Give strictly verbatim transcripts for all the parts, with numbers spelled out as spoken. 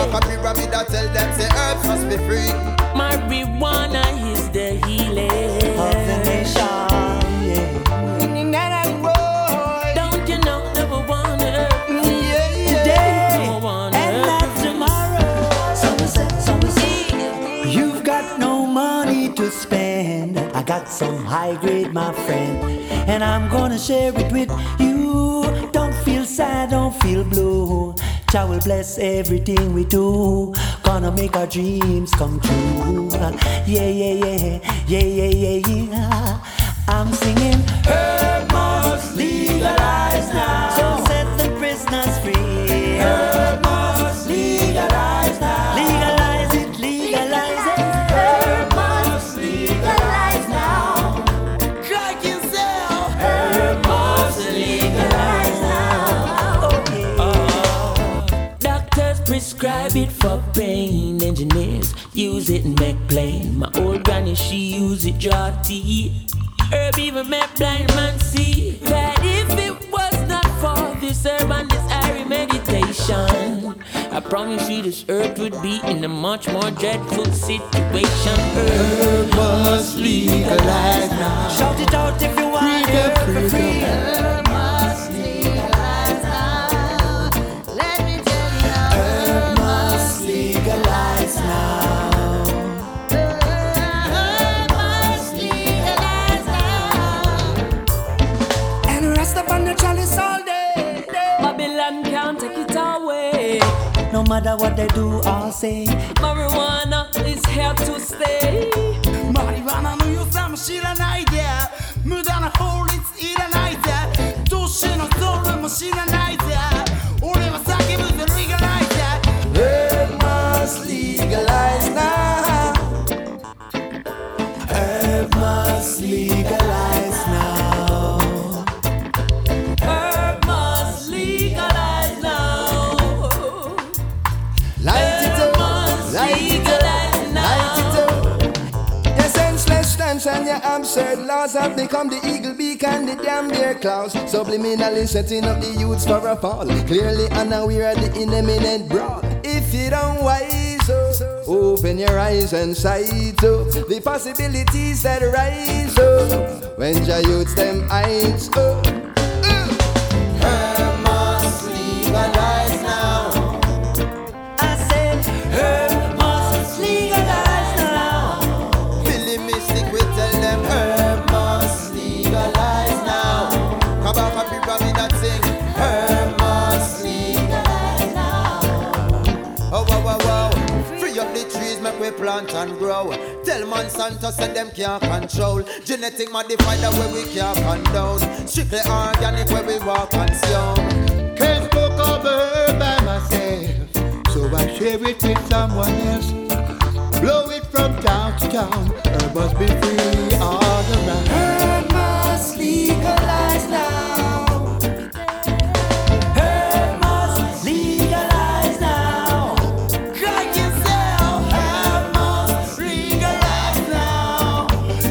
back a pyramid that tell them say herbs must be free. Marijuana is the healing of the nation. Yeah. Don't you know number one herb? Yeah, yeah. Today Number one and herb. not tomorrow. Some say, some say, you've got no money to spend. I got some high grade, my friend, and I'm gonna share it with you. Don't feel sad, don't feel blue. Jah will bless everything we do. Gonna make our dreams come true. Yeah, yeah, yeah, yeah, yeah, yeah, yeah. I'm singing, herb must legalize now. So set the prisoners free. Herb must legalize now. Legalize it, legalize it. Herb must legalize now. Crack yourself. Herb must legalize now. Okay. Oh. Doctors prescribe it for pain. Engineers use it and make plain. My old granny, she use it draw teeth. Herb even make blind man see that if it was not for this herb and this airy meditation, I promise you this earth would be in a much more dreadful situation. Herb must legalize now. Shout it out if you want it for free. Herb must legalize now. Let me tell you now. Herb must legalize now. Herb must legalize now. And rest upon the chalice all day. Babylon can't take it away. No matter what they do or say, Marijuana is here to stay. Marijuanaの良さも知らないで、無駄な法律いらないで、年のソウルも知らないで、俺は叫ぶぜlegalize it. Herb must legalize now. herb must legalize now. Herb must legalize now. Light it up, light it up, light it up. Your senseless stance and your absurd laws have become the eagle beak and the damn deer claws. Subliminally setting up the youths for a fall. Clearly unaware of the imminent brawl. If you don't wise up, open your eyes and sight up the possibilities that rise up when your youths them eyes up. Herb must legalize now. I said, herb must legalize now. Billy Mystic will tell them herb must legalize now. Come back and be running that sing. Herb must legalize now. Oh wow wow wow. Free up the trees, make we plant and grow. Tell Monsanto said them can't control. Genetic modified the way we can't condone. Strictly organic where we walk and sound. Can't smoke of herb by myself, so I share it with someone else. Blow it from town to town. Herb must be free all around. Herb must legalize now. Herb must legalize now. Crack yourself. Herb must legalize now.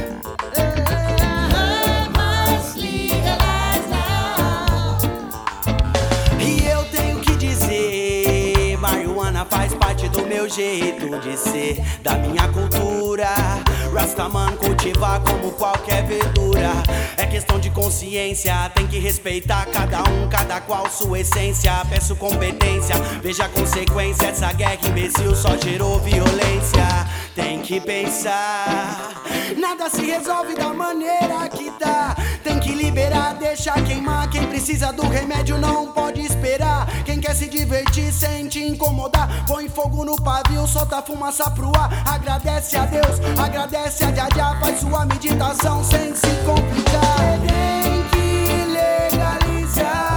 Herb must legalize now. E eu tenho que dizer, marihuana faz parte do meu jeito de ser, da minha cultura. Rastaman cultivar como qualquer verdura. É questão de consciência, tem que respeitar cada um, cada qual sua essência. Peço competência, veja a consequência. Essa guerra imbecil só gerou violência. Tem que pensar, nada se resolve da maneira que tá. Tem que liberar, deixar queimar. Quem precisa do remédio não pode esperar. Quem quer se divertir sem te incomodar, põe fogo no pavio, solta fumaça pro ar. Agradece a Deus, agradece a Djadja. Faz sua meditação sem se complicar. Tem que legalizar.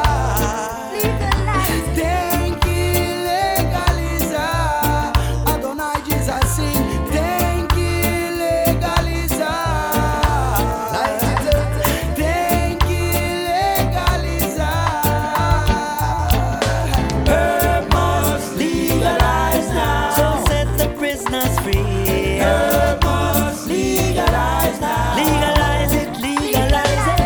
Tem que legalizar. Adonai diz assim, tem que legalizar. Tem que legalizar. Herb must legalize now. So set the prisoners free. Herb must legalize now. Legalize it, legalize it.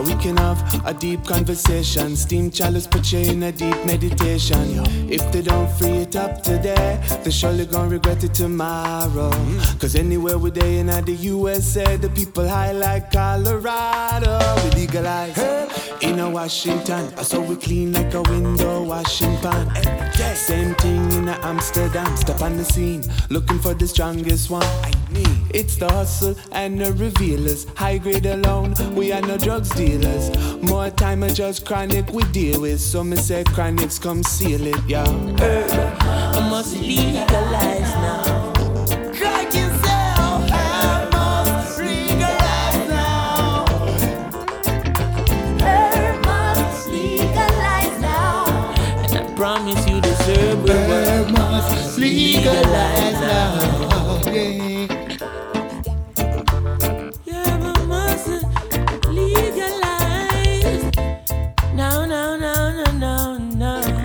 so we can have a deep conversation. Steam chalice put you in a deep meditation. Yo. If they don't free it up today, they surely gonna regret it tomorrow. Mm. Cause anywhere we day in the U S A, the people high like Colorado. We legalize hey. In a Washington, so we clean like a window washing pan. Hey. Same thing in a Amsterdam. Step on the scene, looking for the strongest one. I need. It's the hustle and the revealers. High grade alone, we are no drugs dealers. More time and just chronic we deal with. So me say chronics come seal it, yo. Herb, I must legalize now. Crack yourself, I must legalize now. Herb must legalize now. And I promise you this herb will Herb work. must legalize now. Yeah. No, no, no, no, no, no.